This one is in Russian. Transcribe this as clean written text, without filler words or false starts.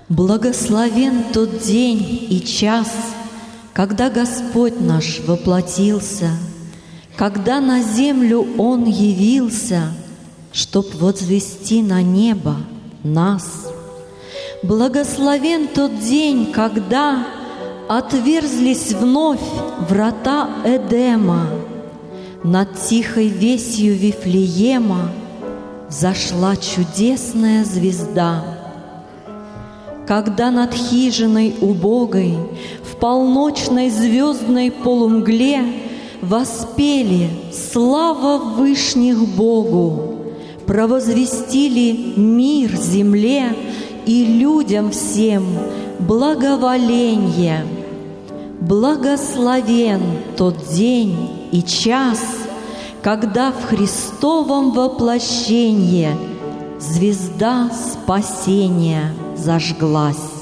Благословен тот день и час, когда Господь наш воплотился, когда на землю Он явился, чтоб возвести на небо нас. Благословен тот день, когда отверзлись вновь врата Эдема, над тихой весью Вифлеема зашла чудесная звезда. Когда над хижиной убогой в полночной звездной полумгле воспели слава вышних Богу, провозвестили мир земле и людям всем благоволенье. Благословен тот день и час, когда в Христовом воплощенье звезда спасения зажглась.